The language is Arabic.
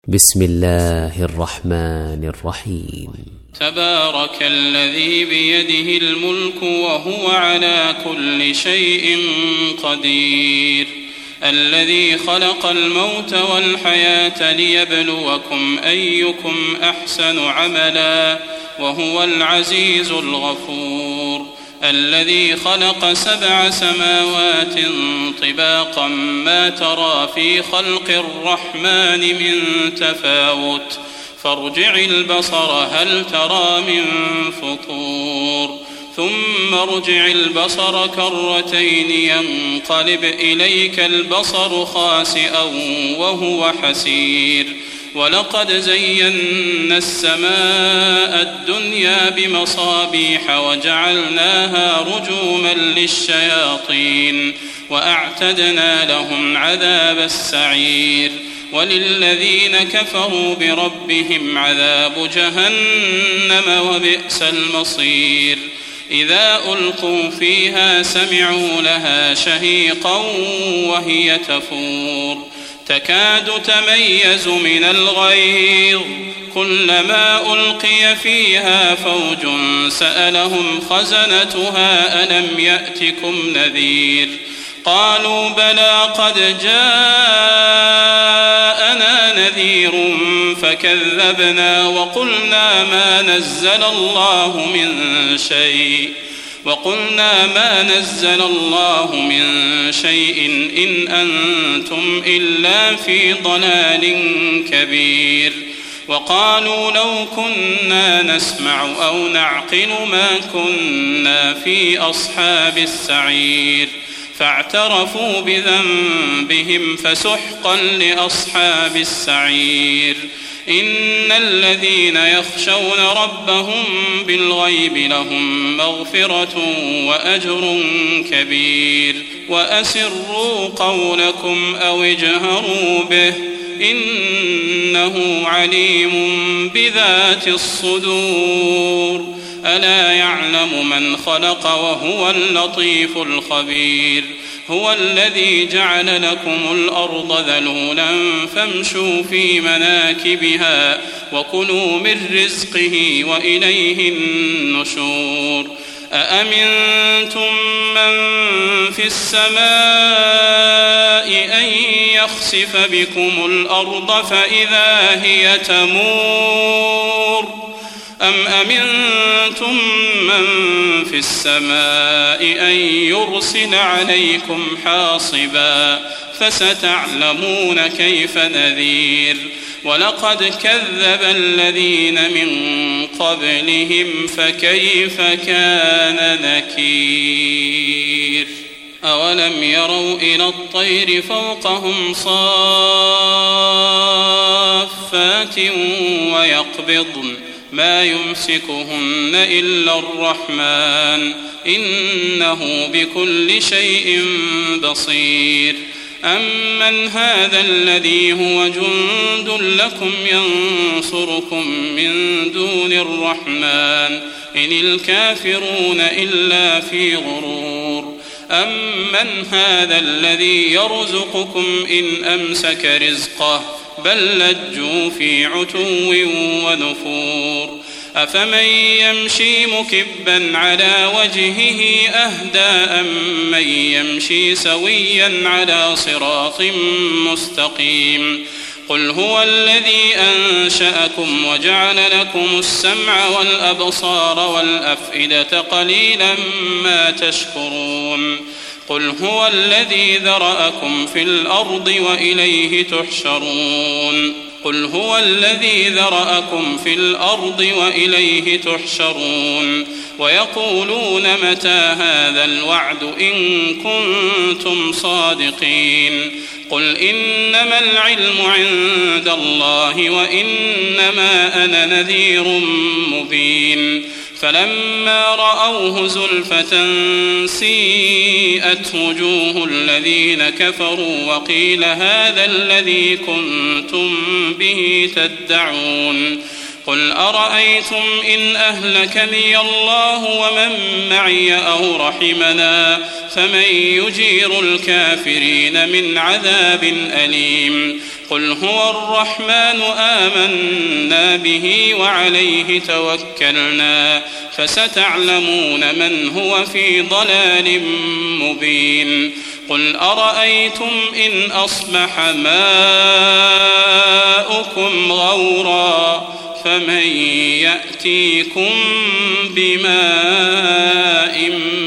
بسم الله الرحمن الرحيم. تبارك الذي بيده الملك وهو على كل شيء قدير، الذي خلق الموت والحياة ليبلوكم أيكم أحسن عملا وهو العزيز الغفور، الذي خلق 7 سماوات طباقا ما ترى في خلق الرحمن من تفاوت، فارجع البصر هل ترى من فطور، ثم ارجع البصر كرتين ينقلب إليك البصر خاسئا وهو حسير، ولقد زينا السماء الدنيا بمصابيح وجعلناها رجوما للشياطين وأعتدنا لهم عذاب السعير، وللذين كفروا بربهم عذاب جهنم وبئس المصير، إذا ألقوا فيها سمعوا لها شهيقا وهي تفور، تكاد تميز من الغيظ، كلما ألقي فيها فوج سألهم خزنتها ألم يأتكم نذير، قالوا بلى قد جاءنا نذير فكذبنا وقلنا ما نزل الله من شيء إن أنتم إلا في ضلال كبير، وقالوا لو كنا نسمع أو نعقل ما كنا في أصحاب السعير، فاعترفوا بذنبهم فسحقا لأصحاب السعير، إن الذين يخشون ربهم بالغيب لهم مغفرة وأجر كبير، وأسروا قولكم أو اجهروا به إنه عليم بذات الصدور، ألا يعلم من خلق وهو اللطيف الخبير، هو الذي جعل لكم الأرض ذلولا فامشوا في مناكبها وكلوا من رزقه وإليه النشور، أأمنتم من في السماء أن يخسف بكم الأرض فإذا هي تمور، أم أمنتم من في السماء أن يرسل عليكم حاصبا، فستعلمون كيف نذير، ولقد كذب الذين من قبلهم فكيف كان نكير، أولم يروا إلى الطير فوقهم صافات ويقبضن ما يمسكهن إلا الرحمن إنه بكل شيء بصير، أمن هذا الذي هو جند لكم ينصركم من دون الرحمن إن الكافرون إلا في غرور، أمن هذا الذي يرزقكم إن أمسك رزقه بل لجوا في عتو ونفور، أفمن يمشي مكبا على وجهه أهدى أم من يمشي سويا على صراط مستقيم، قل هو الذي أنشأكم وجعل لكم السمع والأبصار والأفئدة قليلا ما تشكرون، قل هو الذي ذرأكم في الأرض وإليه تحشرون، قل هو الذي ذرأكم في الأرض وإليه تحشرون، ويقولون متى هذا الوعد إن كنتم صادقين، قل إنما العلم عند الله وإنما أنا نذير مبين، فلما رأوه زلفة سيئت وجوه الذين كفروا وقيل هذا الذي كنتم به تدعون، قل أرأيتم إن أهلكني الله ومن معي أو رحمنا فمن يجير الكافرين من عذاب أليم، قل هو الرحمن آمنا به وعليه توكلنا فستعلمون من هو في ضلال مبين قل أرأيتم إن أصبح ماؤكم غورا فمن يأتيكم بماء